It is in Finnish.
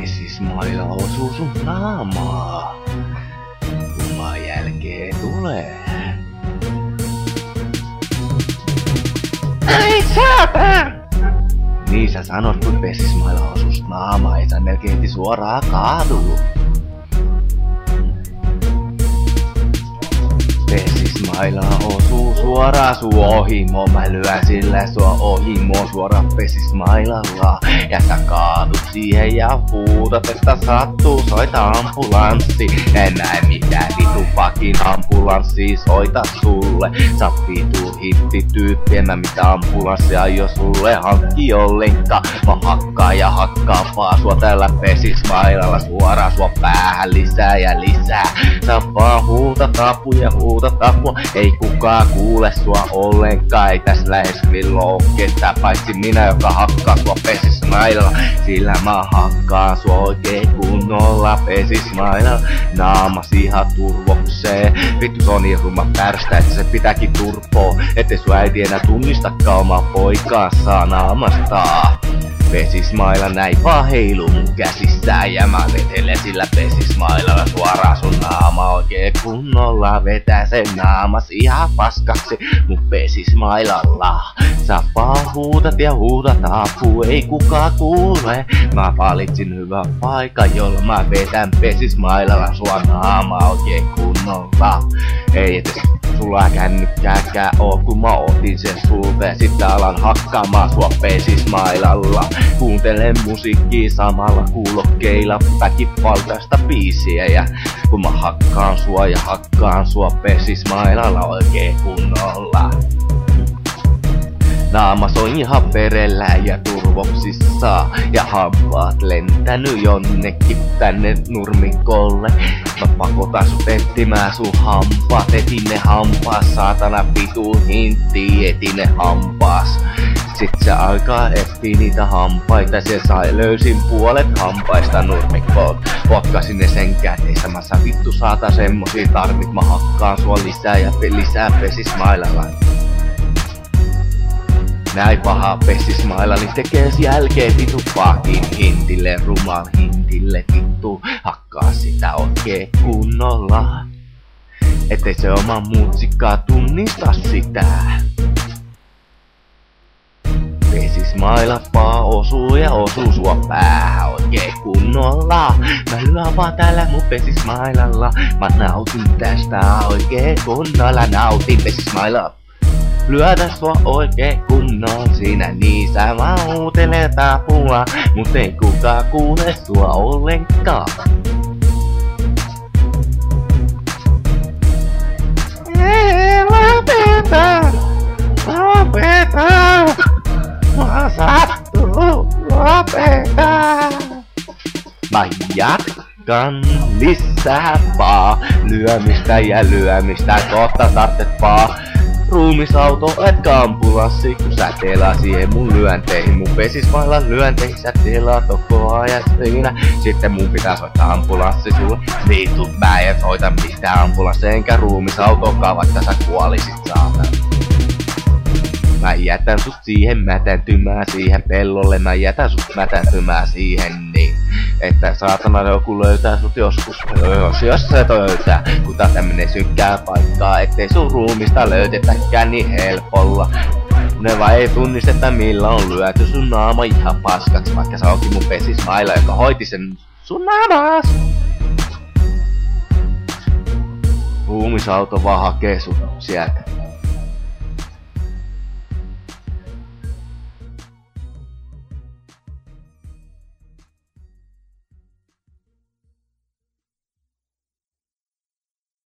Pesismaila osuu sun naamaa. Kumman jälkeen tulee. Ai saatana! Niin sä sanot, kun Pesismaila osuu sun naamaa, ei sä melkein heti suoraan kaadu. Pesismaila osuu suoraan suu ohimo. Mä lyön sillä sua ohimo suoraan Pesismailalla. Ja sä kaadut siihen ja huudat, että sattuu, soita ambulanssi. En näe mitään vitu fucking ambulanssia soita sulle. Sä vitu hippityyppi, en mä mitään ambulanssia aio sulle hankki ollenkaan. Mä hakkaan ja hakkaan vaan sua tällä Pesismailalla suoraan sua päähän lisää ja lisää. Sä vaan huutat apuja, huutat apua, ei kukaan kuule sua ollenkaan. Ei täs lähes milloin oo ketään paitsi minä, joka hakkaa sua Pesismailalla. Sillä mä hakkaan sua oikein kunnolla Pesismailalla. Naamas ihan turvokseen. Vittu se on niin rumma pärstä, että se pitääkin turpoo. Ettei sun äiti enää tunnistakaan omaa poikaansa naamastaan. Pesismaila näin vaan heiluu mun käsissään ja mä vetelen sillä Pesismailalla suoraan sun naama oikein kunnolla. Vetää sen naamas ihan paskaksi mun Pesismailalla. Sä vaan huudat ja huudat apua, ei kukaan kuule. Mä valitsin hyvän paikan, jolla mä vetän Pesismailalla sua naama oikein kunnolla. Ei edes sulla kännykkääkään oo, kun mä otin sen sulta ja sitten alan hakkaamaan sua Pesismailalla. Kuuntelen musiikkia samalla kuulokkeilla väkivaltaista biisiä ja kun mä hakkaan sua Pesismailalla oikein kunnolla. Naamas on ihan verellä ja turvoksissa ja hampaat lentänyt jonnekin tänne nurmikolle. Mä pakotan sut etsimään sun hampaat, etin ne hampaas, saatana vitu hintti, etin ne hampaas. Sit se alkaa etsii niitä hampaita, se sai löysin puolet hampaista nurmikkoon. Potkasin ne sen käteistä, mä saan vittu saata semmosia tarvit, mä hakkaan sua lisää ja lisää Pesismailalla. Näin paha Pesismaila, niin tekee jälkeen vitu fucking hintille, rumal hintille vittu. Hakkaa sitä oikein kunnolla, ettei se oma musiikkaa tunnista sitä. Pesismaila vaan osuu ja osuu sua päähän oikein kunnolla. Mä lyön vaan täällä mun Pesismailalla. Mä nautin tästä oikein kunnolla, nautin Pesismailalla. Lyödä sua oikein kunnolla siinä, niin sä vaan huutelet apua, mut ei kukaan kuule sua ollenkaan. Ei lopeta, mä sattuu, lopeta. Mä jatkan lisää vaan lyömistä ja lyömistä, kohta tartet vaan ruumisauto etkä ambulanssi, kun sä telaa siihen mun lyönteihin. Mun Pesismailan lyönteihin sä telaa koko ajan siinä. Sitten mun pitää soittaa ambulanssi sulle. Vittu, mä en soita mitään ambulanssi enkä ruumisautokaan, vaikka sä kuolisit saatana. Mä jätän sut siihen mätäntymään siihen pellolle, mä jätän sut mätäntymään siihen niin, että saatana joku löytää sut joskus, jos se löytää, kun tää tämmönen synkkää paikkaa, ettei sun ruumista löytetäkään niin helpolla. Ne vaan ei tunnisteta millä on lyöty sun naama ihan paskaks, vaikka sä onkin mun Pesismaila, joka hoiti sen sun naamas. Ruumisauto vaan hakee sut sieltä.